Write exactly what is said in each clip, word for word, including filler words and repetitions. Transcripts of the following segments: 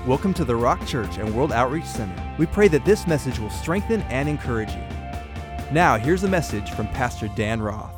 Welcome to the Rock Church and World Outreach Center. We pray that this message will strengthen and encourage you. Now, here's a message from Pastor Dan Roth.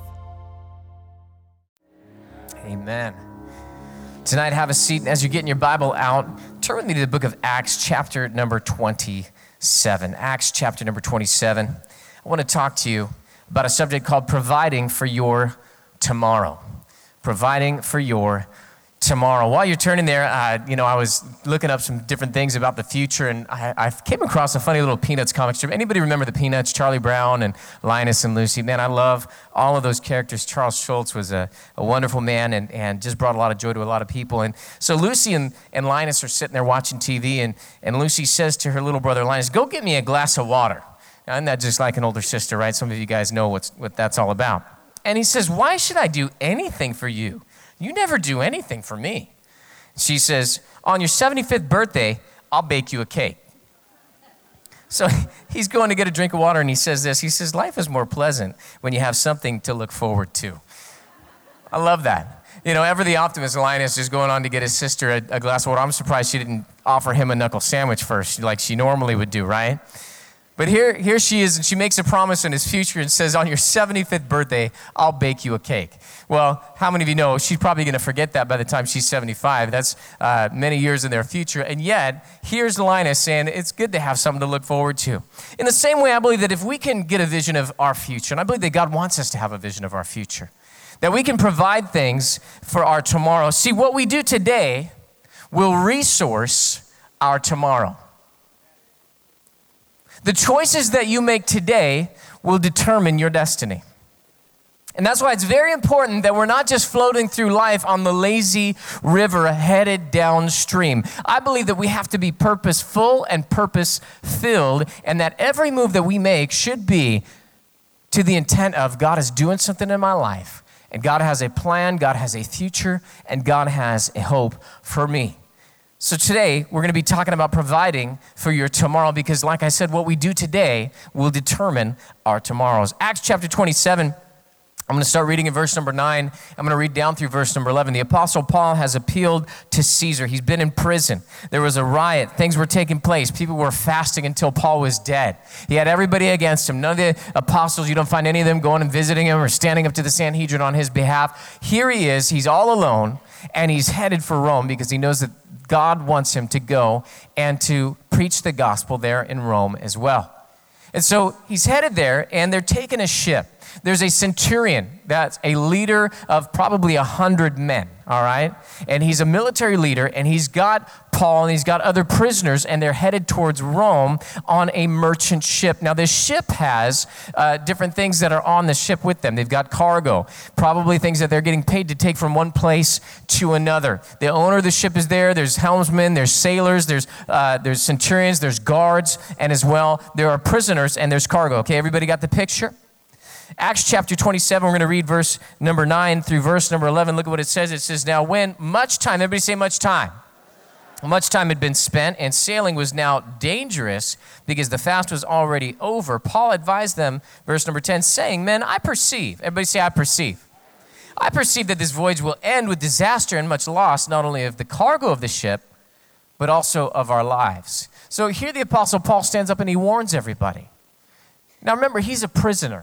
Amen. Tonight, have a seat. And as you're getting your Bible out, turn with me to the book of Acts, chapter number twenty-seven. Acts, chapter number twenty-seven. I want to talk to you about a subject called providing for your tomorrow. Providing for your tomorrow. While you're turning there, uh, you know, I was looking up some different things about the future, and I, I came across a funny little Peanuts comic strip. Anybody remember the Peanuts? Charlie Brown and Linus and Lucy. Man, I love all of those characters. Charles Schultz was a, a wonderful man and, and just brought a lot of joy to a lot of people. And so Lucy and, and Linus are sitting there watching T V, and, and Lucy says to her little brother Linus, "Go get me a glass of water." Now, isn't that just like an older sister, right? Some of you guys know what's, what that's all about. And he says, "Why should I do anything for you? You never do anything for me." She says, "On your seventy-fifth birthday, I'll bake you a cake." So he's going to get a drink of water, and he says this. He says, "Life is more pleasant when you have something to look forward to." I love that. You know, ever the optimist, Linus is going on to get his sister a, a glass of water. I'm surprised she didn't offer him a knuckle sandwich first, like she normally would do, right? But here, here she is, and she makes a promise in his future and says, "On your seventy-fifth birthday, I'll bake you a cake." Well, how many of you know she's probably going to forget that by the time she's seventy-five? That's uh, many years in their future. And yet, here's Linus saying it's good to have something to look forward to. In the same way, I believe that if we can get a vision of our future, and I believe that God wants us to have a vision of our future, that we can provide things for our tomorrow. See, what we do today will resource our tomorrow. The choices that you make today will determine your destiny. And that's why it's very important that we're not just floating through life on the lazy river headed downstream. I believe that we have to be purposeful and purpose-filled, and that every move that we make should be to the intent of God is doing something in my life, and God has a plan, God has a future, and God has a hope for me. So today, we're going to be talking about providing for your tomorrow because, like I said, what we do today will determine our tomorrows. Acts chapter twenty-seven, I'm going to start reading in verse number nine. I'm going to read down through verse number eleven. The Apostle Paul has appealed to Caesar. He's been in prison. There was a riot. Things were taking place. People were fasting until Paul was dead. He had everybody against him. None of the apostles, you don't find any of them going and visiting him or standing up to the Sanhedrin on his behalf. Here he is. He's all alone, and he's headed for Rome because he knows that God wants him to go and to preach the gospel there in Rome as well. And so he's headed there, and they're taking a ship. There's a centurion that's a leader of probably a hundred men, all right? And he's a military leader, and he's got Paul, and he's got other prisoners, and they're headed towards Rome on a merchant ship. Now, this ship has uh, different things that are on the ship with them. They've got cargo, probably things that they're getting paid to take from one place to another. The owner of the ship is there. There's helmsmen, there's sailors, there's uh, there's centurions, there's guards, and as well, there are prisoners, and there's cargo. Okay, everybody got the picture? Acts chapter twenty-seven, we're going to read verse number nine through verse number eleven. Look at what it says. It says, "Now when much time," everybody say much time. Much time had been spent, and sailing was now dangerous because the fast was already over. Paul advised them, verse number ten, saying, "Men, I perceive," everybody say, "I perceive. I perceive that this voyage will end with disaster and much loss, not only of the cargo of the ship, but also of our lives." So here the Apostle Paul stands up and he warns everybody. Now remember, he's a prisoner.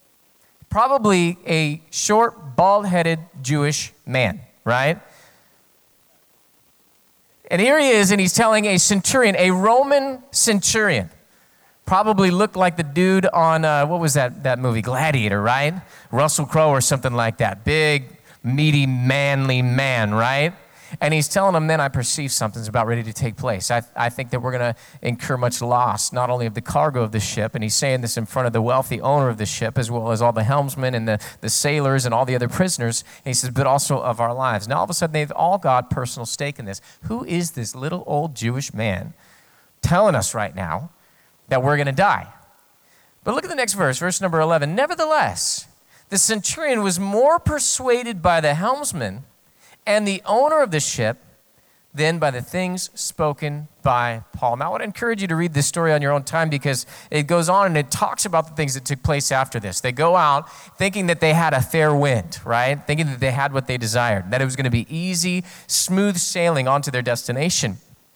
Probably a short, bald-headed Jewish man, right? And here he is, and he's telling a centurion, a Roman centurion, probably looked like the dude on, uh, what was that, that movie, Gladiator, right? Russell Crowe or something like that. Big, meaty, manly man, right? And he's telling them, "Then I perceive something's about ready to take place. I, I think that we're going to incur much loss, not only of the cargo of the ship," and he's saying this in front of the wealthy owner of the ship, as well as all the helmsmen and the, the sailors and all the other prisoners. And he says, "but also of our lives." Now, all of a sudden, they've all got personal stake in this. Who is this little old Jewish man telling us right now that we're going to die? But look at the next verse, verse number eleven. "Nevertheless, the centurion was more persuaded by the helmsman and the owner of the ship than by the things spoken by Paul." Now, I would encourage you to read this story on your own time because it goes on and it talks about the things that took place after this. They go out thinking that they had a fair wind, right? Thinking that they had what they desired, that it was going to be easy, smooth sailing onto their destination.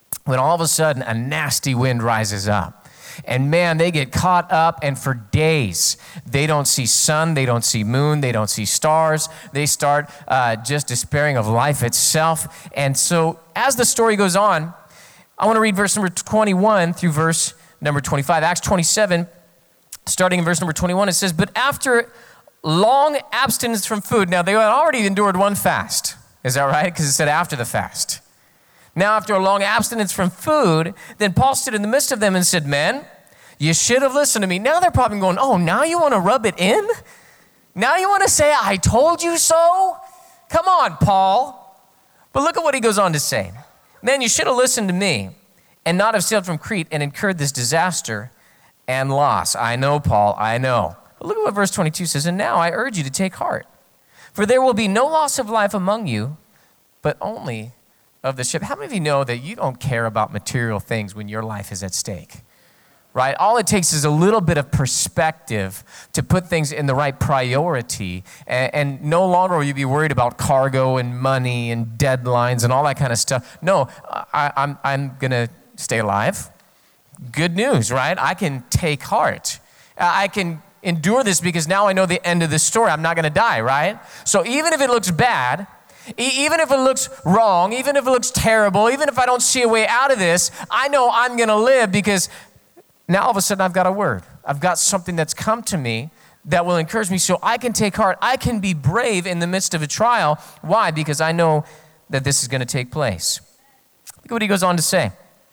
when all of a sudden a nasty wind rises up. And man, they get caught up, and for days, they don't see sun, they don't see moon, they don't see stars. They start uh, just despairing of life itself. And so as the story goes on, I want to read verse number twenty-one through verse number twenty-five. Acts twenty-seven, starting in verse number twenty-one, it says, "But after long abstinence from food," now they had already endured one fast. Is that right? Because it said after the fast. Now, after a long abstinence from food, then Paul stood in the midst of them and said, "Men, you should have listened to me." Now they're probably going, "Oh, now you want to rub it in? Now you want to say, 'I told you so'? Come on, Paul." But look at what he goes on to say. "Men, you should have listened to me and not have sailed from Crete and incurred this disaster and loss." I know, Paul, I know. But look at what verse twenty-two says. "And now I urge you to take heart, for there will be no loss of life among you, but only of the ship." How many of you know that you don't care about material things when your life is at stake? Right? All it takes is a little bit of perspective to put things in the right priority, and, and no longer will you be worried about cargo and money and deadlines and all that kind of stuff. No, I, I'm, I'm going to stay alive. Good news, right? I can take heart. I can endure this because now I know the end of the story. I'm not going to die, right? So even if it looks bad, even if it looks wrong, even if it looks terrible, even if I don't see a way out of this, I know I'm going to live because now all of a sudden I've got a word. I've got something that's come to me that will encourage me so I can take heart. I can be brave in the midst of a trial. Why? Because I know that this is going to take place. Look at what he goes on to say.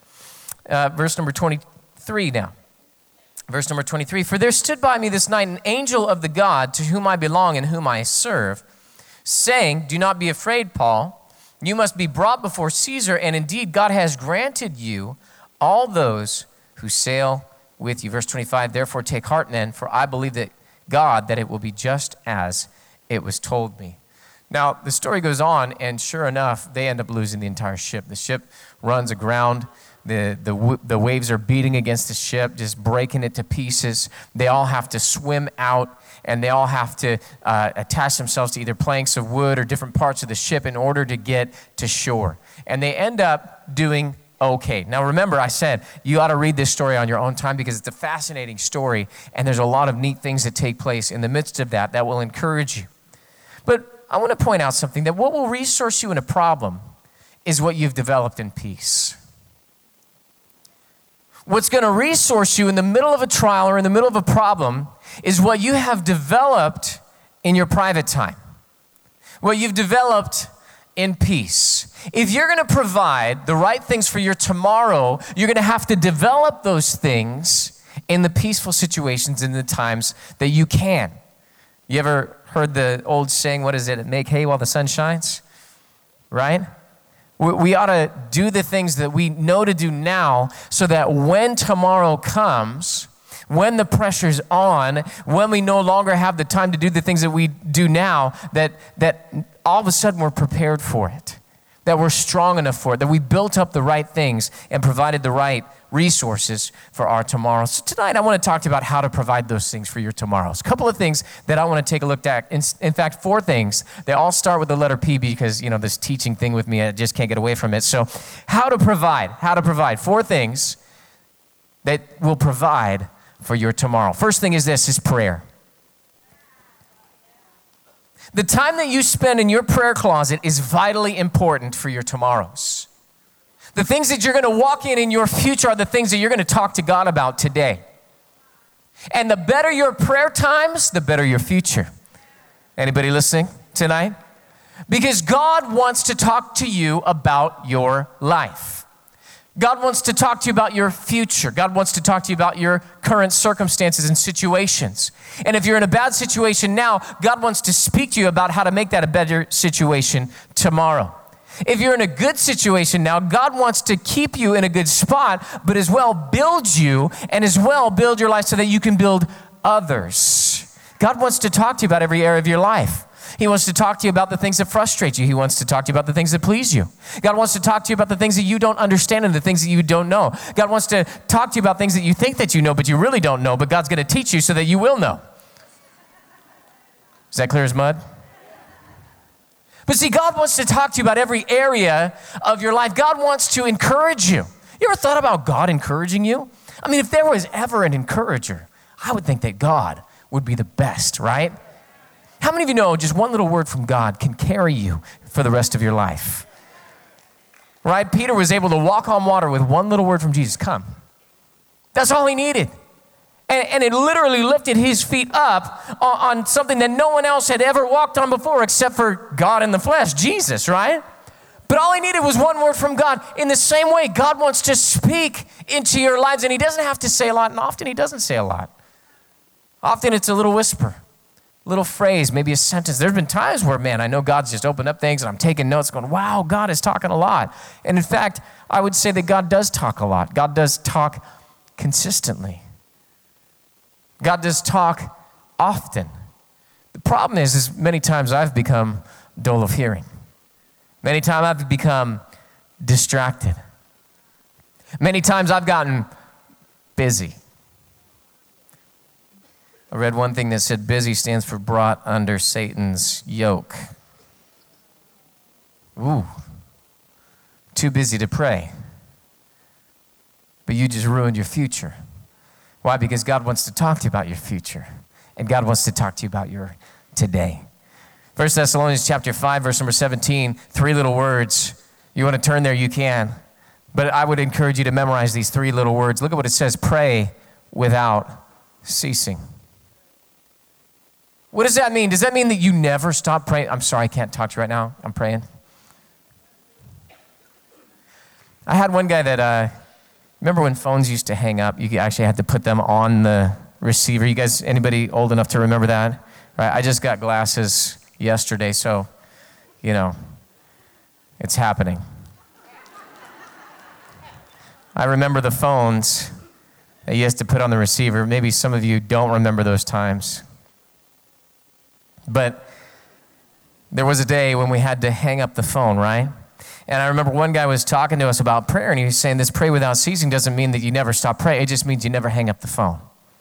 Uh, verse number twenty-three now. Verse number twenty-three, "For there stood by me this night an angel of the God to whom I belong and whom I serve, saying, 'Do not be afraid, Paul. You must be brought before Caesar, and indeed God has granted you all those who sail with you.'" Verse twenty-five, "Therefore take heart then, for I believe that God, that it will be just as it was told me." Now, the story goes on, and sure enough, they end up losing the entire ship. The ship runs aground. The, the, the waves are beating against the ship, just breaking it to pieces. They all have to swim out, and they all have to uh, attach themselves to either planks of wood or different parts of the ship in order to get to shore. And they end up doing okay. Now remember, I said you ought to read this story on your own time because it's a fascinating story, and there's a lot of neat things that take place in the midst of that that will encourage you. But I want to point out something, that what will resource you in a problem is what you've developed in peace. What's going to resource you in the middle of a trial or in the middle of a problem is what you have developed in your private time, what you've developed in peace. If you're going to provide the right things for your tomorrow, you're going to have to develop those things in the peaceful situations, in the times that you can. You ever heard the old saying, what is it? Make hay while the sun shines, right? We ought to do the things that we know to do now so that when tomorrow comes, when the pressure's on, when we no longer have the time to do the things that we do now, that, that all of a sudden we're prepared for it, that we're strong enough for it, that we built up the right things and provided the right resources for our tomorrows. So tonight I want to talk to you about how to provide those things for your tomorrows. A couple of things that I want to take a look at. In, in fact, four things. They all start with the letter P because, you know, this teaching thing with me, I just can't get away from it. So how to provide, how to provide. Four things that will provide for your tomorrow. First thing is this, is prayer. The time that you spend in your prayer closet is vitally important for your tomorrows. The things that you're going to walk in in your future are the things that you're going to talk to God about today. And the better your prayer times, the better your future. Anybody listening tonight? Because God wants to talk to you about your life. God wants to talk to you about your future. God wants to talk to you about your current circumstances and situations. And if you're in a bad situation now, God wants to speak to you about how to make that a better situation tomorrow. If you're in a good situation now, God wants to keep you in a good spot, but as well build you and as well build your life so that you can build others. God wants to talk to you about every area of your life. He wants to talk to you about the things that frustrate you. He wants to talk to you about the things that please you. God wants to talk to you about the things that you don't understand and the things that you don't know. God wants to talk to you about things that you think that you know, but you really don't know, but God's going to teach you so that you will know. Is that clear as mud? But see, God wants to talk to you about every area of your life. God wants to encourage you. You ever thought about God encouraging you? I mean, if there was ever an encourager, I would think that God would be the best, right? How many of you know just one little word from God can carry you for the rest of your life? Right? Peter was able to walk on water with one little word from Jesus, come. That's all he needed. And, and it literally lifted his feet up on, on something that no one else had ever walked on before except for God in the flesh, Jesus, right? But all he needed was one word from God. In the same way, God wants to speak into your lives, and he doesn't have to say a lot, and often he doesn't say a lot. Often it's a little whisper, a little phrase, maybe a sentence. There's been times where, man, I know God's just opened up things, and I'm taking notes going, wow, God is talking a lot. And in fact, I would say that God does talk a lot. God does talk consistently. God does talk often. The problem is, is many times I've become dull of hearing. Many times I've become distracted. Many times I've gotten busy. I read one thing that said busy stands for brought under Satan's yoke. Ooh, too busy to pray. But you just ruined your future. Why? Because God wants to talk to you about your future. And God wants to talk to you about your today. First Thessalonians chapter five, verse number seventeen, three little words. You want to turn there, you can. But I would encourage you to memorize these three little words. Look at what it says, pray without ceasing. What does that mean? Does that mean that you never stop praying? I'm sorry, I can't talk to you right now. I'm praying. I had one guy that, uh, remember when phones used to hang up? You actually had to put them on the receiver. You guys, anybody old enough to remember that? Right? I just got glasses yesterday, so, you know, it's happening. I remember the phones that you used to put on the receiver. Maybe some of you don't remember those times. But there was a day when we had to hang up the phone, right? And I remember one guy was talking to us about prayer, and he was saying this pray without ceasing doesn't mean that you never stop praying. It just means you never hang up the phone.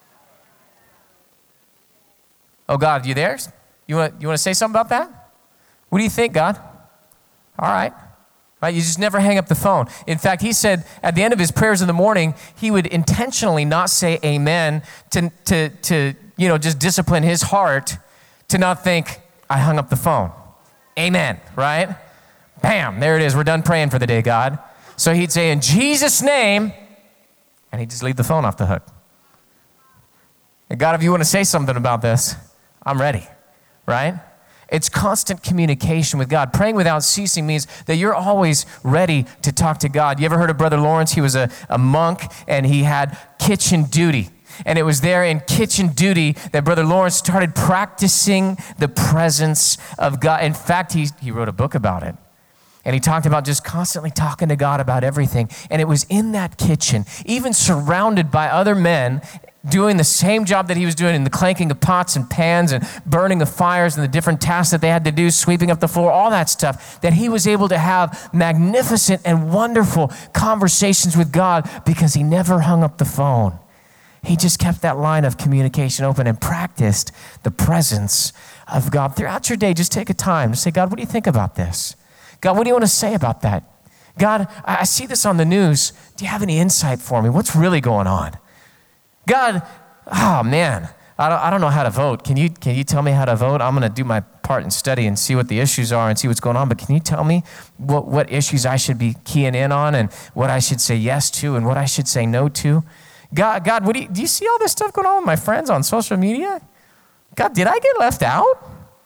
Oh, God, you there? You want, you want to say something about that? What do you think, God? All right. Right? You just never hang up the phone. In fact, he said at the end of his prayers in the morning, he would intentionally not say amen to, to, to you know, just discipline his heart to not think, I hung up the phone. Amen, right? Bam, there it is. We're done praying for the day, God. So he'd say, in Jesus' name, and he'd just leave the phone off the hook. And God, if you want to say something about this, I'm ready, right? It's constant communication with God. Praying without ceasing means that you're always ready to talk to God. You ever heard of Brother Lawrence? He was a, a monk, and he had kitchen duty. And it was there in kitchen duty that Brother Lawrence started practicing the presence of God. In fact, he, he wrote a book about it. And he talked about just constantly talking to God about everything. And it was in that kitchen, even surrounded by other men doing the same job that he was doing in the clanking of pots and pans and burning of fires and the different tasks that they had to do, sweeping up the floor, all that stuff, that he was able to have magnificent and wonderful conversations with God because he never hung up the phone. He just kept that line of communication open and practiced the presence of God. Throughout your day, just take a time to say, God, what do you think about this? God, what do you want to say about that? God, I see this on the news. Do you have any insight for me? What's really going on? God, oh man, I don't, I don't know how to vote. Can you, can you tell me how to vote? I'm going to do my part and study and see what the issues are and see what's going on. But can you tell me what, what issues I should be keying in on and what I should say yes to and what I should say no to? God, God, what do you, do you see all this stuff going on with my friends on social media? God, did I get left out?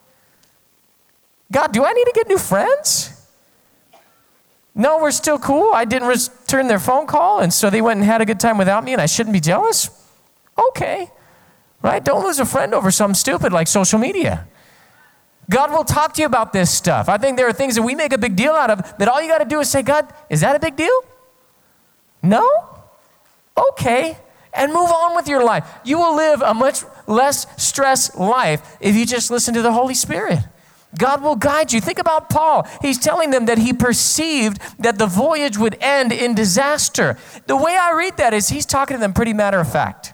God, do I need to get new friends? No, we're still cool. I didn't return their phone call, and so they went and had a good time without me, and I shouldn't be jealous? Okay, right? Don't lose a friend over something stupid like social media. God will talk to you about this stuff. I think there are things that we make a big deal out of that all you got to do is say, God, is that a big deal? No? Okay, and move on with your life. You will live a much less stressed life if you just listen to the Holy Spirit. God will guide you. Think about Paul. He's telling them that he perceived that the voyage would end in disaster. The way I read that is he's talking to them pretty matter of fact.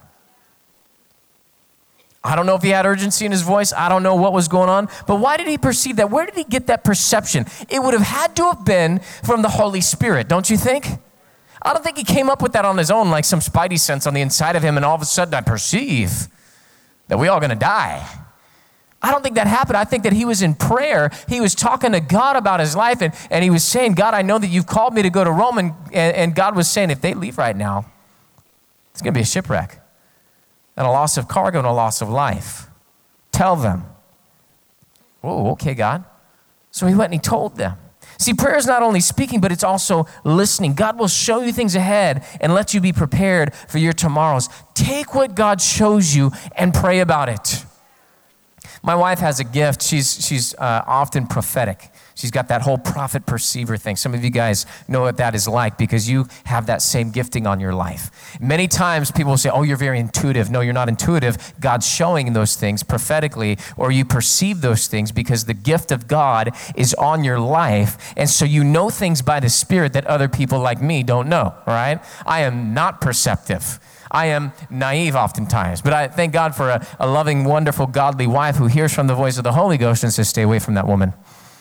I don't know if he had urgency in his voice. I don't know what was going on. But why did he perceive that? Where did he get that perception? It would have had to have been from the Holy Spirit, don't you think? I don't think he came up with that on his own, like some spidey sense on the inside of him, and all of a sudden I perceive that we all going to die. I don't think that happened. I think that he was in prayer. He was talking to God about his life, and, and he was saying, God, I know that you've called me to go to Rome, and, and, and God was saying, if they leave right now, it's going to be a shipwreck and a loss of cargo and a loss of life. Tell them. Oh, okay, God. So he went and he told them. See, prayer is not only speaking, but it's also listening. God will show you things ahead and let you be prepared for your tomorrows. Take what God shows you and pray about it. My wife has a gift. She's, she's uh, often prophetic. She's got that whole prophet perceiver thing. Some of you guys know what that is like because you have that same gifting on your life. Many times people will say, oh, you're very intuitive. No, you're not intuitive. God's showing those things prophetically, or you perceive those things because the gift of God is on your life. And so you know things by the Spirit that other people like me don't know, all right? I am not perceptive. I am naive oftentimes, but I thank God for a, a loving, wonderful, godly wife who hears from the voice of the Holy Ghost and says, stay away from that woman.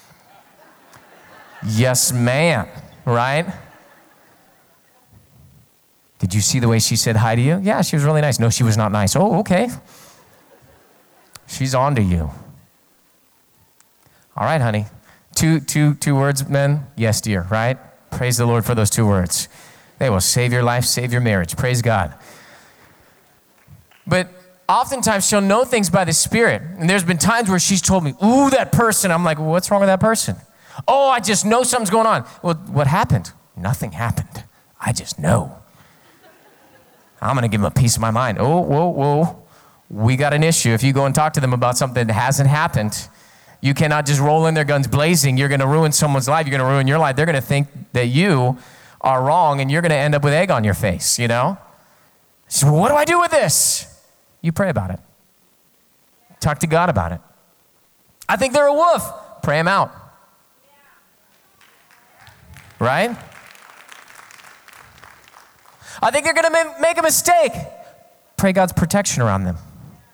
Yes, ma'am, right? Did you see the way she said hi to you? Yeah, she was really nice. No, she was not nice. Oh, okay. She's on to you. All right, honey. Two, two, two words, men. Yes, dear, right? Praise the Lord for those two words. They will save your life, save your marriage. Praise God. But oftentimes she'll know things by the Spirit. And there's been times where she's told me, ooh, that person. I'm like, well, what's wrong with that person? Oh, I just know something's going on. Well, what happened? Nothing happened. I just know. I'm going to give them a piece of my mind. Oh, whoa, whoa. We got an issue. If you go and talk to them about something that hasn't happened, you cannot just roll in their guns blazing. You're going to ruin someone's life. You're going to ruin your life. They're going to think that you are wrong, and you're going to end up with egg on your face, you know? So what do I do with this? You pray about it. Talk to God about it. I think they're a wolf. Pray them out. Right? I think they're going to make a mistake. Pray God's protection around them.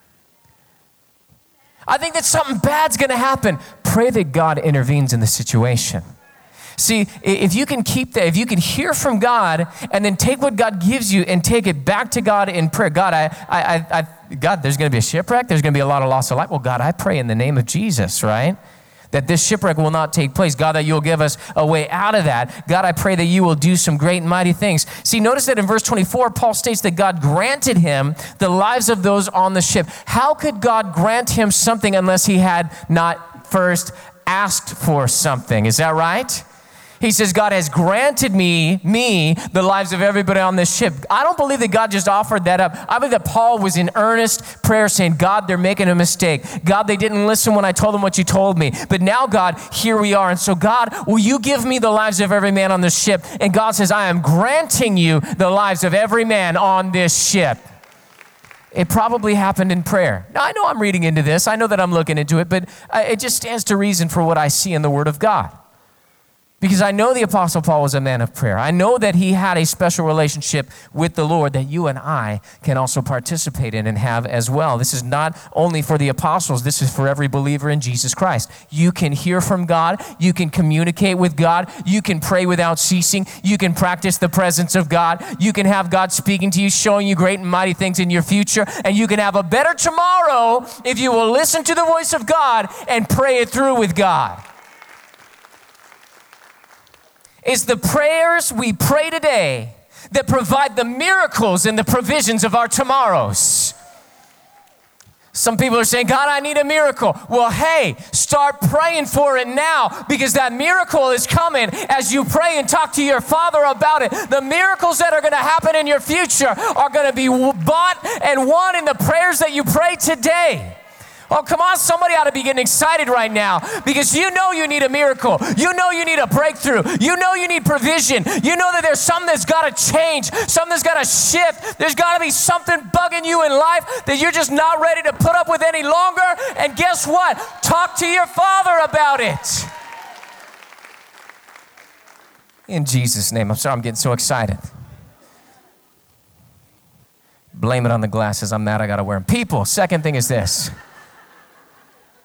I think that something bad's going to happen. Pray that God intervenes in the situation. See, if you can keep that, if you can hear from God and then take what God gives you and take it back to God in prayer. God, I, I, I, God, there's going to be a shipwreck. There's going to be a lot of loss of life. Well, God, I pray in the name of Jesus, right? That this shipwreck will not take place. God, that you'll give us a way out of that. God, I pray that you will do some great and mighty things. See, notice that in verse twenty-four, Paul states that God granted him the lives of those on the ship. How could God grant him something unless he had not first asked for something? Is that right? He says, God has granted me, me, the lives of everybody on this ship. I don't believe that God just offered that up. I believe that Paul was in earnest prayer saying, God, they're making a mistake. God, they didn't listen when I told them what you told me. But now, God, here we are. And so, God, will you give me the lives of every man on this ship? And God says, I am granting you the lives of every man on this ship. It probably happened in prayer. Now, I know I'm reading into this. I know that I'm looking into it, but it just stands to reason for what I see in the Word of God. Because I know the Apostle Paul was a man of prayer. I know that he had a special relationship with the Lord that you and I can also participate in and have as well. This is not only for the apostles. This is for every believer in Jesus Christ. You can hear from God. You can communicate with God. You can pray without ceasing. You can practice the presence of God. You can have God speaking to you, showing you great and mighty things in your future. And you can have a better tomorrow if you will listen to the voice of God and pray it through with God. It's the prayers we pray today that provide the miracles and the provisions of our tomorrows. Some people are saying, God, I need a miracle. Well, hey, start praying for it now because that miracle is coming as you pray and talk to your Father about it. The miracles that are going to happen in your future are going to be bought and won in the prayers that you pray today. Oh, come on, somebody ought to be getting excited right now because you know you need a miracle. You know you need a breakthrough. You know you need provision. You know that there's something that's got to change, something that's got to shift. There's got to be something bugging you in life that you're just not ready to put up with any longer. And guess what? Talk to your Father about it. In Jesus' name. I'm sorry, I'm getting so excited. Blame it on the glasses. I'm mad I got to wear them. People, second thing is this.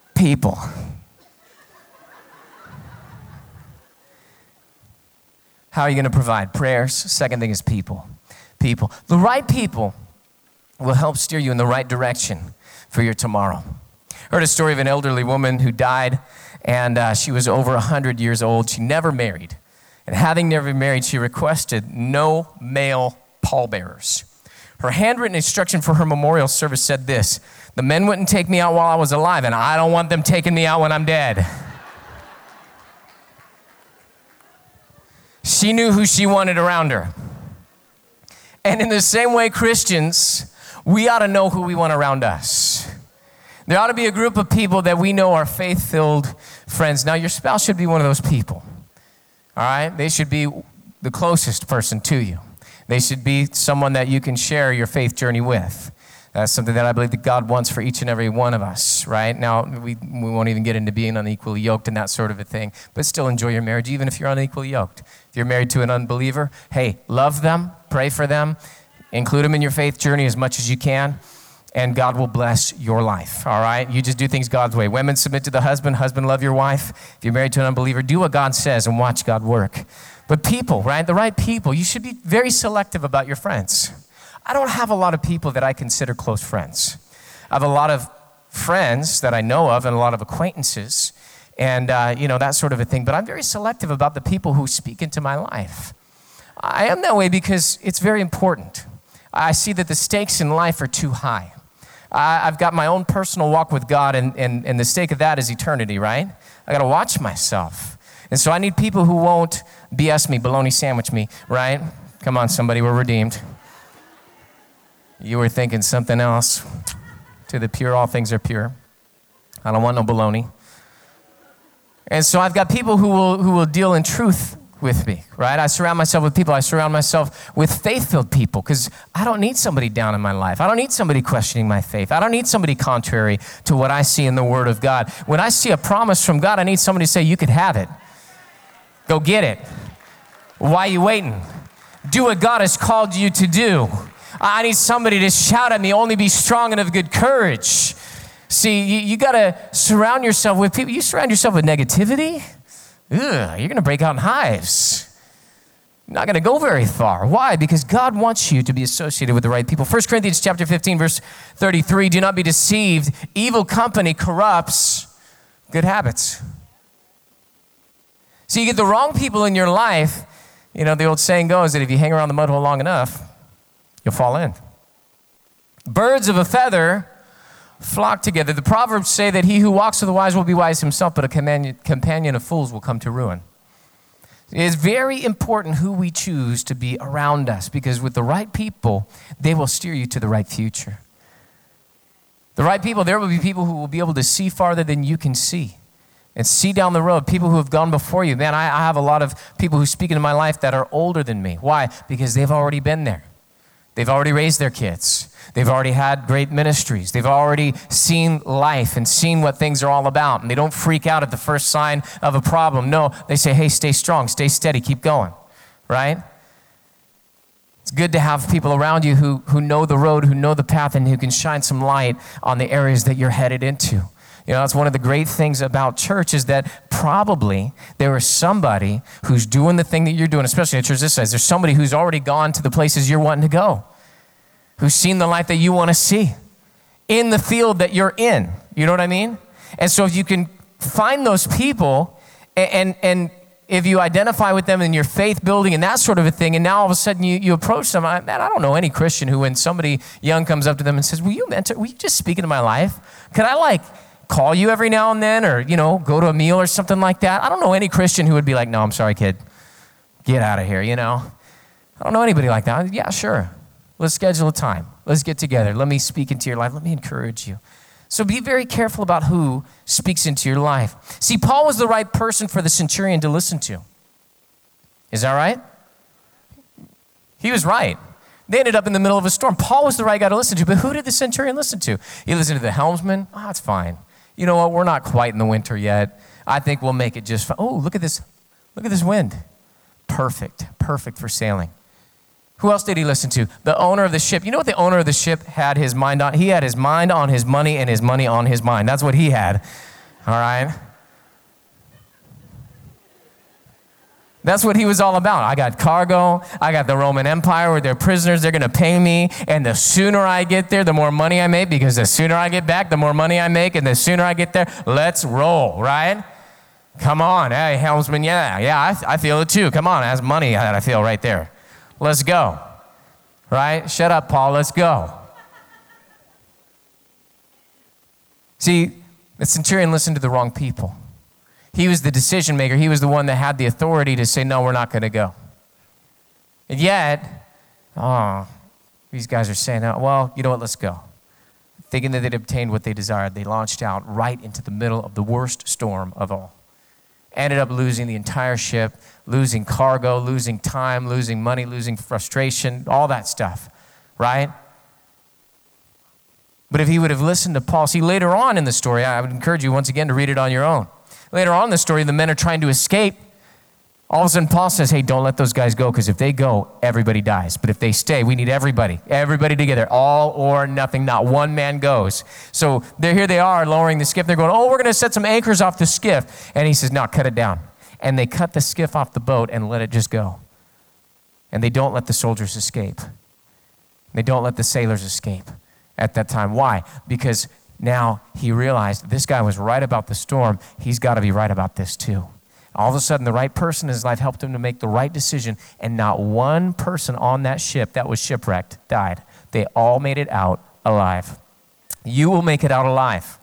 People. How are you going to provide? Prayers. Second thing is people. People. The right people will help steer you in the right direction for your tomorrow. I heard a story of an elderly woman who died, and uh, she was over one hundred years old. She never married. And having never married, she requested no male pallbearers. Her handwritten instruction for her memorial service said this: the men wouldn't take me out while I was alive, and I don't want them taking me out when I'm dead. She knew who she wanted around her. And in the same way, Christians, we ought to know who we want around us. There ought to be a group of people that we know are faith-filled friends. Now, your spouse should be one of those people, all right? They should be the closest person to you. They should be someone that you can share your faith journey with. That's something that I believe that God wants for each and every one of us, right? Now, we, we won't even get into being unequally yoked and that sort of a thing, but still enjoy your marriage, even if you're unequally yoked. If you're married to an unbeliever, hey, love them, pray for them, include them in your faith journey as much as you can, and God will bless your life, all right? You just do things God's way. Women, submit to the husband. Husband, love your wife. If you're married to an unbeliever, do what God says and watch God work. But people, right? The right people, you should be very selective about your friends. I don't have a lot of people that I consider close friends. I have a lot of friends that I know of and a lot of acquaintances and, uh, you know, that sort of a thing. But I'm very selective about the people who speak into my life. I am that way because it's very important. I see that the stakes in life are too high. I, I've got my own personal walk with God, and, and, and the stake of that is eternity, right? I got to watch myself. And so I need people who won't B S me, bologna sandwich me, right? Come on, somebody, we're redeemed. You were thinking something else. To the pure, all things are pure. I don't want no baloney. And so I've got people who will who will deal in truth with me, right? I surround myself with people. I surround myself with faith-filled people because I don't need somebody down in my life. I don't need somebody questioning my faith. I don't need somebody contrary to what I see in the Word of God. When I see a promise from God, I need somebody to say, you could have it. Go get it. Why are you waiting? Do what God has called you to do. I need somebody to shout at me, only be strong and of good courage. See, you, you got to surround yourself with people. You surround yourself with negativity, ugh, you're going to break out in hives. You're not going to go very far. Why? Because God wants you to be associated with the right people. First Corinthians chapter fifteen, verse thirty-three, do not be deceived. Evil company corrupts good habits. So you get the wrong people in your life. You know, the old saying goes that if you hang around the mud hole long enough, you'll fall in. Birds of a feather flock together. The Proverbs say that he who walks with the wise will be wise himself, but a companion, companion of fools will come to ruin. It is very important who we choose to be around us, because with the right people, they will steer you to the right future. The right people, there will be people who will be able to see farther than you can see and see down the road, people who have gone before you. Man, I, I have a lot of people who speak into my life that are older than me. Why? Because they've already been there. They've already raised their kids. They've already had great ministries. They've already seen life and seen what things are all about. And they don't freak out at the first sign of a problem. No, they say, hey, stay strong, stay steady, keep going, right? It's good to have people around you who, who know the road, who know the path, and who can shine some light on the areas that you're headed into. You know, that's one of the great things about church, is that probably there is somebody who's doing the thing that you're doing, especially at church this size. There's somebody who's already gone to the places you're wanting to go, who's seen the life that you want to see in the field that you're in. You know what I mean? And so if you can find those people, and, and, and if you identify with them in your faith building and that sort of a thing, and now all of a sudden you, you approach them, I, man, I don't know any Christian who, when somebody young comes up to them and says, will you mentor, will you just speak into my life? Could I like call you every now and then, or, you know, go to a meal or something like that? I don't know any Christian who would be like, no, I'm sorry, kid. Get out of here, you know? I don't know anybody like that. Yeah, sure. Let's schedule a time. Let's get together. Let me speak into your life. Let me encourage you. So be very careful about who speaks into your life. See, Paul was the right person for the centurion to listen to. Is that right? He was right. They ended up in the middle of a storm. Paul was the right guy to listen to, but who did the centurion listen to? He listened to the helmsman. Oh, it's fine. You know what? We're not quite in the winter yet. I think we'll make it just fine. Oh, look at this. Look at this wind. Perfect. Perfect for sailing. Who else did he listen to? The owner of the ship. You know what the owner of the ship had his mind on? He had his mind on his money and his money on his mind. That's what he had. All right? That's what he was all about. I got cargo. I got the Roman Empire where they're prisoners. They're going to pay me. And the sooner I get there, the more money I make, because the sooner I get back, the more money I make. And the sooner I get there, let's roll, right? Come on. Hey, helmsman, yeah. Yeah, I, I feel it too. Come on. That's money that I feel right there. Let's go. Right? Shut up, Paul. Let's go. See, the centurion listened to the wrong people. He was the decision maker. He was the one that had the authority to say, no, we're not going to go. And yet, oh, these guys are saying, oh, well, you know what, let's go. Thinking that they'd obtained what they desired, they launched out right into the middle of the worst storm of all. Ended up losing the entire ship, losing cargo, losing time, losing money, losing frustration, all that stuff, right? But if he would have listened to Paul, see, later on in the story, I would encourage you once again to read it on your own. Later on in the story, the men are trying to escape. All of a sudden, Paul says, hey, don't let those guys go, because if they go, everybody dies. But if they stay, we need everybody, everybody together, all or nothing, not one man goes. So they're, here they are lowering the skiff. They're going, oh, we're going to set some anchors off the skiff. And he says, no, cut it down. And they cut the skiff off the boat and let it just go. And they don't let the soldiers escape. They don't let the sailors escape at that time. Why? Because now he realized this guy was right about the storm. He's got to be right about this too. All of a sudden, the right person in his life helped him to make the right decision, and not one person on that ship that was shipwrecked died. They all made it out alive. You will make it out alive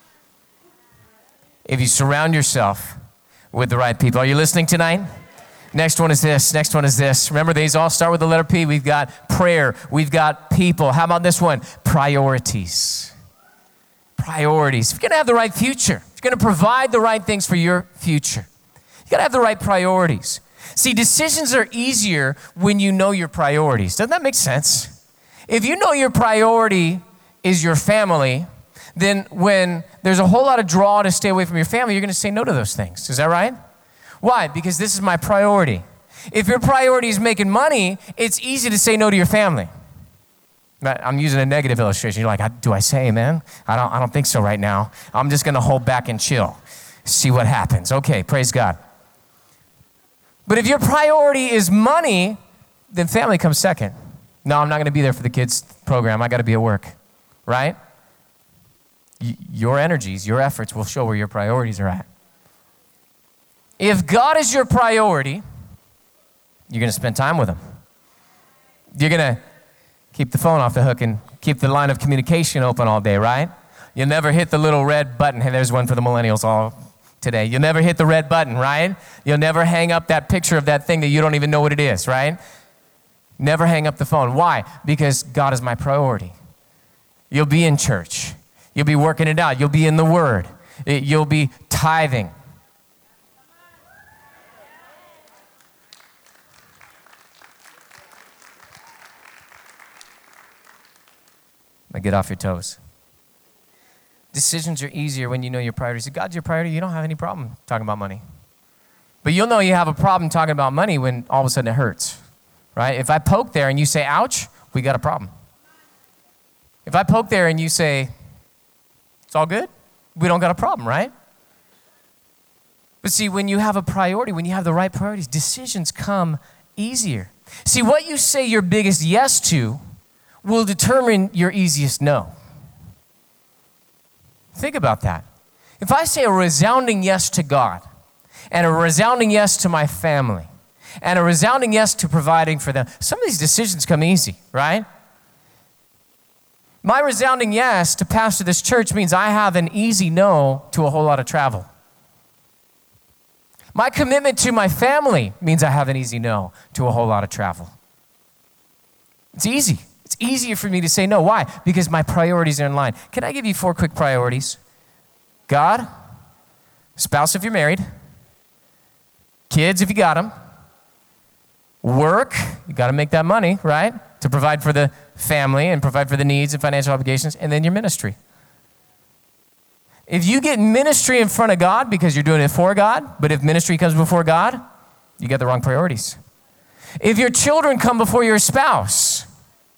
if you surround yourself with the right people. Are you listening tonight? Next one is this. Next one is this. Remember, these all start with the letter P. We've got prayer. We've got people. How about this one? Priorities. Priorities. If you're going to have the right future, if you're going to provide the right things for your future, you got to have the right priorities. See, decisions are easier when you know your priorities. Doesn't that make sense? If you know your priority is your family, then when there's a whole lot of draw to stay away from your family, you're going to say no to those things. Is that right? Why? Because this is my priority. If your priority is making money, it's easy to say no to your family. I'm using a negative illustration. You're like, do I say amen? I don't, I don't think so right now. I'm just going to hold back and chill. See what happens. Okay, praise God. But if your priority is money, then family comes second. No, I'm not going to be there for the kids' program. I got to be at work, right? Y- your energies, your efforts will show where your priorities are at. If God is your priority, you're going to spend time with him. You're going to keep the phone off the hook and keep the line of communication open all day, right? You'll never hit the little red button. Hey, there's one for the millennials all today. You'll never hit the red button, right? You'll never hang up that picture of that thing that you don't even know what it is, right? Never hang up the phone. Why? Because God is my priority. You'll be in church. You'll be working it out. You'll be in the Word. You'll be tithing. Now get off your toes. Decisions are easier when you know your priorities. If God's your priority, you don't have any problem talking about money. But you'll know you have a problem talking about money when all of a sudden it hurts, right? If I poke there and you say, ouch, we got a problem. If I poke there and you say, it's all good, we don't got a problem, right? But see, when you have a priority, when you have the right priorities, decisions come easier. See, what you say your biggest yes to will determine your easiest no. Think about that. If I say a resounding yes to God, and a resounding yes to my family, and a resounding yes to providing for them, some of these decisions come easy, right? My resounding yes to pastor this church means I have an easy no to a whole lot of travel. My commitment to my family means I have an easy no to a whole lot of travel. It's easy. It's easier for me to say no. Why? Because my priorities are in line. Can I give you four quick priorities? God, spouse if you're married, kids if you got them, work, you got to make that money, right? To provide for the family and provide for the needs and financial obligations, and then your ministry. If you get ministry in front of God because you're doing it for God, but if ministry comes before God, you got the wrong priorities. If your children come before your spouse,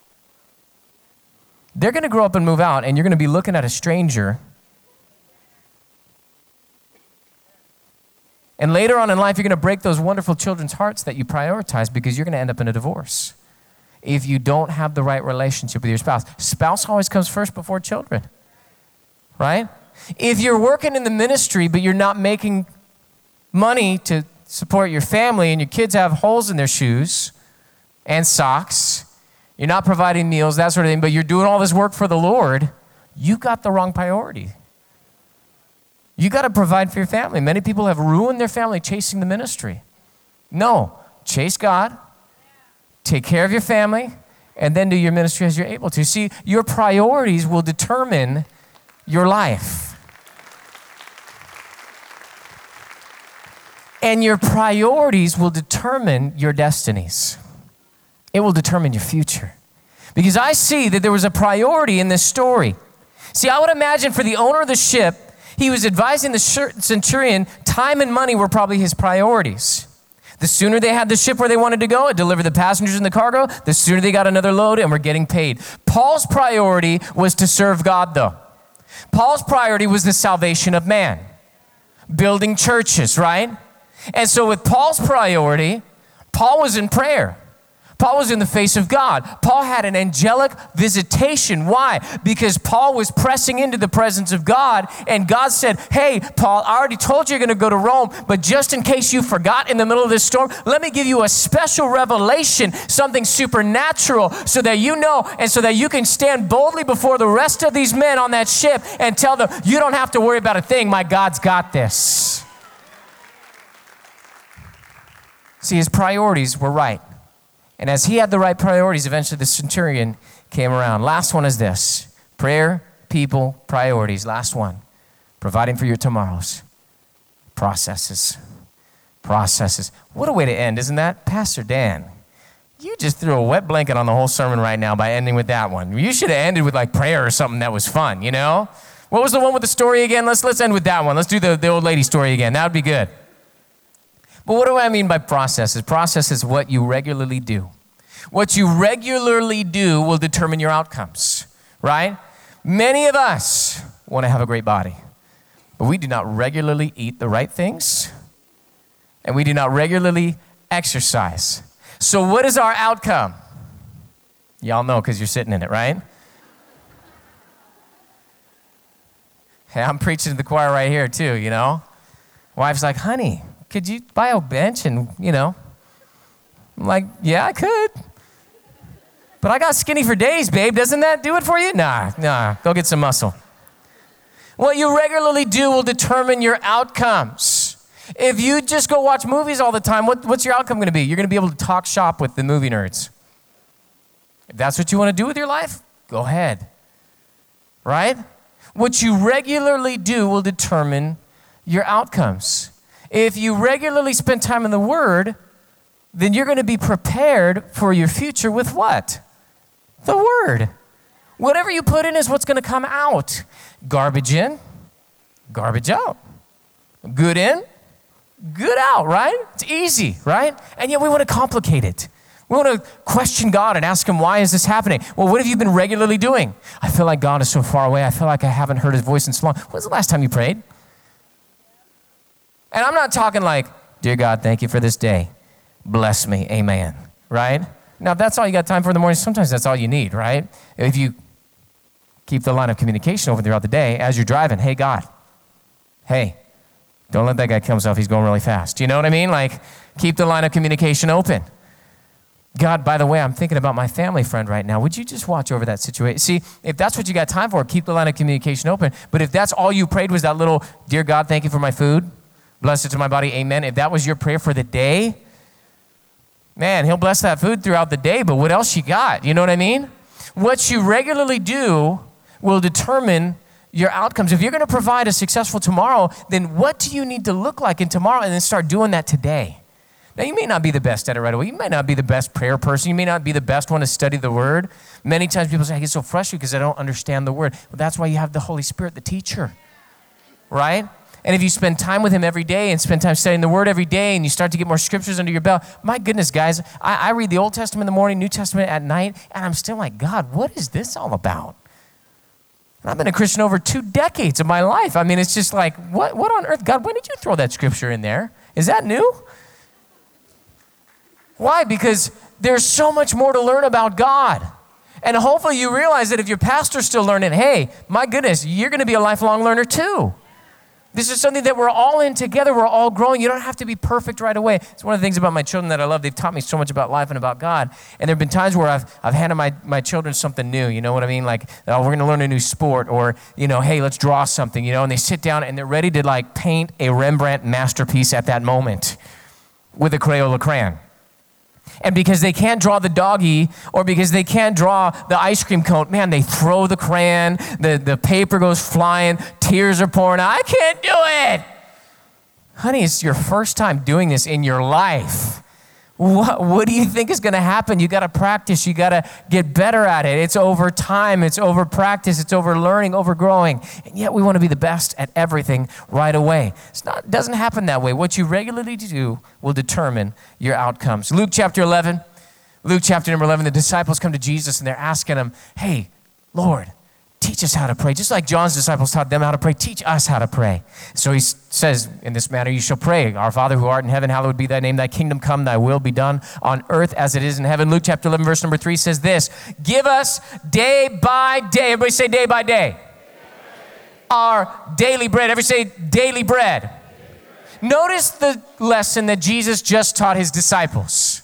they're going to grow up and move out, and you're going to be looking at a stranger And later on in life, you're going to break those wonderful children's hearts that you prioritize because you're going to end up in a divorce if you don't have the right relationship with your spouse. Spouse always comes first before children, right? If you're working in the ministry, but you're not making money to support your family and your kids have holes in their shoes and socks, you're not providing meals, that sort of thing, but you're doing all this work for the Lord, you got the wrong priority. You got to provide for your family. Many people have ruined their family chasing the ministry. No, chase God, take care of your family, and then do your ministry as you're able to. See, your priorities will determine your life. And your priorities will determine your destinies. It will determine your future. Because I see that there was a priority in this story. See, I would imagine for the owner of the ship, he was advising the centurion, time and money were probably his priorities. The sooner they had the ship where they wanted to go, it delivered the passengers and the cargo, the sooner they got another load and were getting paid. Paul's priority was to serve God, though. Paul's priority was the salvation of man, building churches, right? And so with Paul's priority, Paul was in prayer. Paul was in the face of God. Paul had an angelic visitation. Why? Because Paul was pressing into the presence of God, and God said, hey, Paul, I already told you you're going to go to Rome, but just in case you forgot in the middle of this storm, let me give you a special revelation, something supernatural, so that you know and so that you can stand boldly before the rest of these men on that ship and tell them, you don't have to worry about a thing. My God's got this. See, his priorities were right. And as he had the right priorities, eventually the centurion came around. Last one is this: prayer, people, priorities. Last one, providing for your tomorrows. Processes. Processes. What a way to end, isn't that? Pastor Dan, you just threw a wet blanket on the whole sermon right now by ending with that one. You should have ended with like prayer or something that was fun, you know? What was the one with the story again? Let's, let's end with that one. Let's do the, the old lady story again. That would be good. But what do I mean by processes? Process is what you regularly do. What you regularly do will determine your outcomes, right? Many of us want to have a great body, but we do not regularly eat the right things, and we do not regularly exercise. So what is our outcome? Y'all know because you're sitting in it, right? Hey, I'm preaching to the choir right here too, you know? Wife's like, honey, could you buy a bench and, you know? I'm like, yeah, I could. But I got skinny for days, babe. Doesn't that do it for you? Nah, nah, go get some muscle. What you regularly do will determine your outcomes. If you just go watch movies all the time, what, what's your outcome going to be? You're going to be able to talk shop with the movie nerds. If that's what you want to do with your life, go ahead. Right? What you regularly do will determine your outcomes. If you regularly spend time in the Word, then you're going to be prepared for your future with what? The Word. Whatever you put in is what's going to come out. Garbage in, garbage out. Good in, good out, right? It's easy, right? And yet we want to complicate it. We want to question God and ask Him, why is this happening? Well, what have you been regularly doing? I feel like God is so far away. I feel like I haven't heard His voice in so long. When's the last time you prayed? And I'm not talking like, dear God, thank you for this day. Bless me, amen, right? Now, if that's all you got time for in the morning, sometimes that's all you need, right? If you keep the line of communication open throughout the day as you're driving, hey, God, hey, don't let that guy kill himself. He's going really fast. You know what I mean? Like, keep the line of communication open. God, by the way, I'm thinking about my family friend right now. Would you just watch over that situation? See, if that's what you got time for, keep the line of communication open. But if that's all you prayed was that little, dear God, thank you for my food, bless it to my body, amen. If that was your prayer for the day, man, He'll bless that food throughout the day, but what else you got? You know what I mean? What you regularly do will determine your outcomes. If you're going to provide a successful tomorrow, then what do you need to look like in tomorrow, and then start doing that today? Now, you may not be the best at it right away. You may not be the best prayer person. You may not be the best one to study the Word. Many times people say, I get so frustrated because I don't understand the Word. Well, that's why you have the Holy Spirit, the teacher, right? And if you spend time with Him every day and spend time studying the Word every day and you start to get more scriptures under your belt, my goodness, guys, I, I read the Old Testament in the morning, New Testament at night, and I'm still like, God, what is this all about? And I've been a Christian over two decades of my life. I mean, it's just like, what, what on earth? God, when did you throw that scripture in there? Is that new? Why? Because there's so much more to learn about God. And hopefully you realize that if your pastor's still learning, hey, my goodness, you're going to be a lifelong learner too. This is something that we're all in together. We're all growing. You don't have to be perfect right away. It's one of the things about my children that I love. They've taught me so much about life and about God. And there have been times where I've, I've handed my, my children something new. You know what I mean? Like, oh, we're going to learn a new sport, or, you know, hey, let's draw something, you know, and they sit down and they're ready to like paint a Rembrandt masterpiece at that moment with a Crayola crayon. And because they can't draw the doggy, or because they can't draw the ice cream cone, man, they throw the crayon, the, the paper goes flying, tears are pouring out. I can't do it. Honey, it's your first time doing this in your life. What, what do you think is going to happen? You got to practice. You got to get better at it. It's over time. It's over practice. It's over learning, over growing. And yet we want to be the best at everything right away. It's not, it doesn't happen that way. What you regularly do will determine your outcomes. Luke chapter eleven. Luke chapter number eleven, the disciples come to Jesus and they're asking him, hey, Lord, teach us how to pray. Just like John's disciples taught them how to pray, teach us how to pray. So he says, in this manner you shall pray. Our Father who art in heaven, hallowed be thy name. Thy kingdom come, thy will be done on earth as it is in heaven. Luke chapter eleven, verse number three says this, give us day by day. Everybody say day by day. Our daily bread. Everybody say daily bread. Notice the lesson that Jesus just taught his disciples.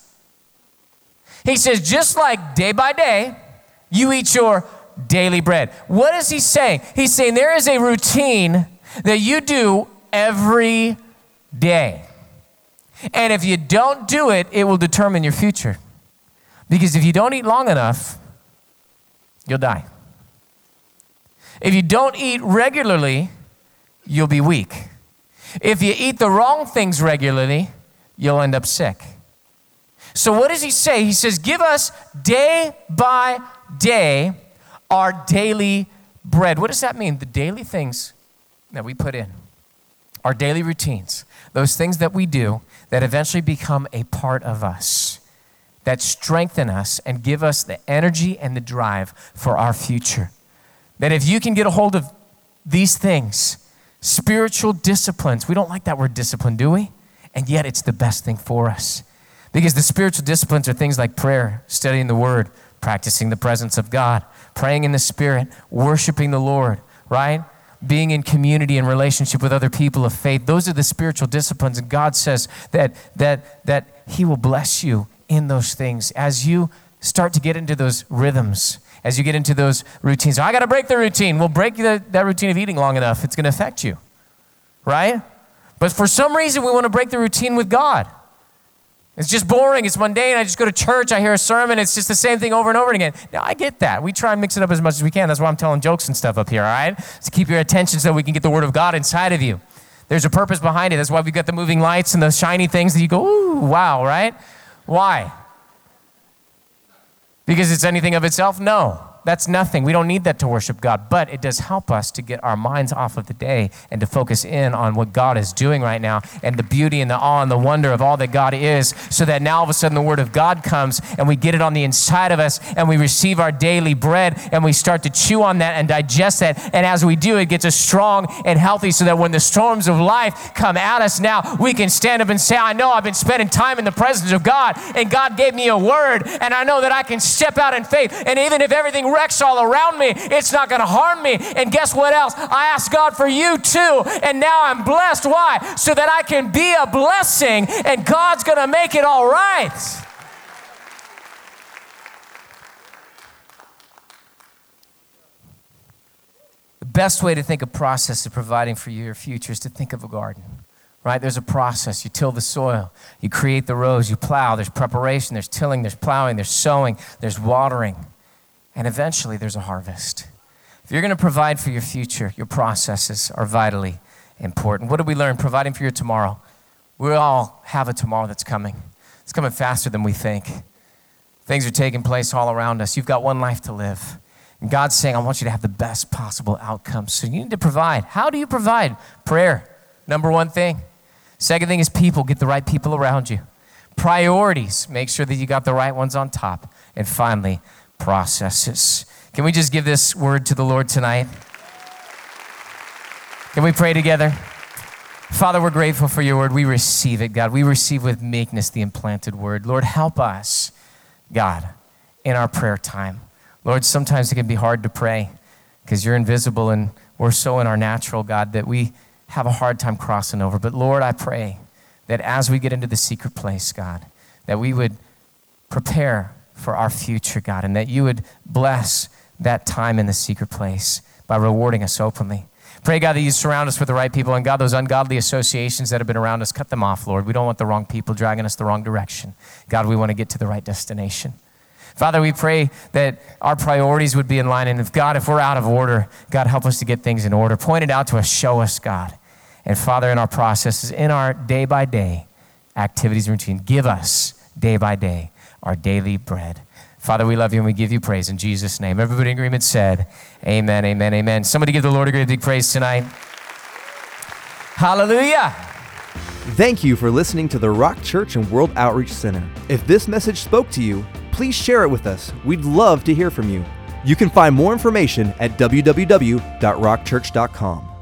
He says, just like day by day, you eat your daily bread. What is he saying? He's saying there is a routine that you do every day. And if you don't do it, it will determine your future. Because if you don't eat long enough, you'll die. If you don't eat regularly, you'll be weak. If you eat the wrong things regularly, you'll end up sick. So what does he say? He says, give us day by day our daily bread. What does that mean? The daily things that we put in, our daily routines, those things that we do that eventually become a part of us, that strengthen us and give us the energy and the drive for our future. That if you can get a hold of these things, spiritual disciplines, we don't like that word discipline, do we? And yet it's the best thing for us. Because the spiritual disciplines are things like prayer, studying the word, practicing the presence of God, praying in the Spirit, worshiping the Lord, right? Being in community and relationship with other people of faith. Those are the spiritual disciplines. And God says that, that, that he will bless you in those things as you start to get into those rhythms, as you get into those routines. I got to break the routine. Well, break the, that routine of eating long enough. It's going to affect you, right? But for some reason, we want to break the routine with God. It's just boring. It's mundane. I just go to church. I hear a sermon. It's just the same thing over and over again. Now, I get that. We try and mix it up as much as we can. That's why I'm telling jokes and stuff up here, all right? To keep your attention so we can get the word of God inside of you. There's a purpose behind it. That's why we've got the moving lights and the shiny things that you go, ooh, wow, right? Why? Because it's anything of itself? No. That's nothing. We don't need that to worship God, but it does help us to get our minds off of the day and to focus in on what God is doing right now and the beauty and the awe and the wonder of all that God is, so that now all of a sudden the word of God comes and we get it on the inside of us and we receive our daily bread and we start to chew on that and digest that. And as we do, it gets us strong and healthy so that when the storms of life come at us now, we can stand up and say, I know I've been spending time in the presence of God and God gave me a word and I know that I can step out in faith. And even if everything wrecks all around me, it's not going to harm me. And guess what else? I asked God for you too, and now I'm blessed. Why? So that I can be a blessing, and God's going to make it all right. The best way to think of process of providing for your future is to think of a garden. Right? There's a process. You till the soil. You create the rows. You plow. There's preparation. There's tilling. There's plowing. There's sowing. There's watering. And eventually there's a harvest. If you're going to provide for your future, your processes are vitally important. What did we learn? Providing for your tomorrow. We all have a tomorrow that's coming. It's coming faster than we think. Things are taking place all around us. You've got one life to live. And God's saying, I want you to have the best possible outcomes. So you need to provide. How do you provide? Prayer, number one thing. Second thing is people. Get the right people around you. Priorities. Make sure that you got the right ones on top. And finally, processes. Can we just give this word to the Lord tonight? Can we pray together? Father, we're grateful for your word. We receive it, God. We receive with meekness the implanted word. Lord, help us, God, in our prayer time. Lord, sometimes it can be hard to pray because you're invisible and we're so in our natural, God, that we have a hard time crossing over. But Lord, I pray that as we get into the secret place, God, that we would prepare for our future, God, and that you would bless that time in the secret place by rewarding us openly. Pray, God, that you surround us with the right people, and God, those ungodly associations that have been around us, cut them off, Lord. We don't want the wrong people dragging us the wrong direction. God, we want to get to the right destination. Father, we pray that our priorities would be in line, and if God, if we're out of order, God, help us to get things in order. Point it out to us, show us, God. And Father, in our processes, in our day-by-day activities and routine, give us day by day our daily bread. Father, we love you and we give you praise in Jesus' name. Everybody in agreement said, amen, amen, amen. Somebody give the Lord a great big praise tonight. Hallelujah. Thank you for listening to the Rock Church and World Outreach Center. If this message spoke to you, please share it with us. We'd love to hear from you. You can find more information at w w w dot rock church dot com.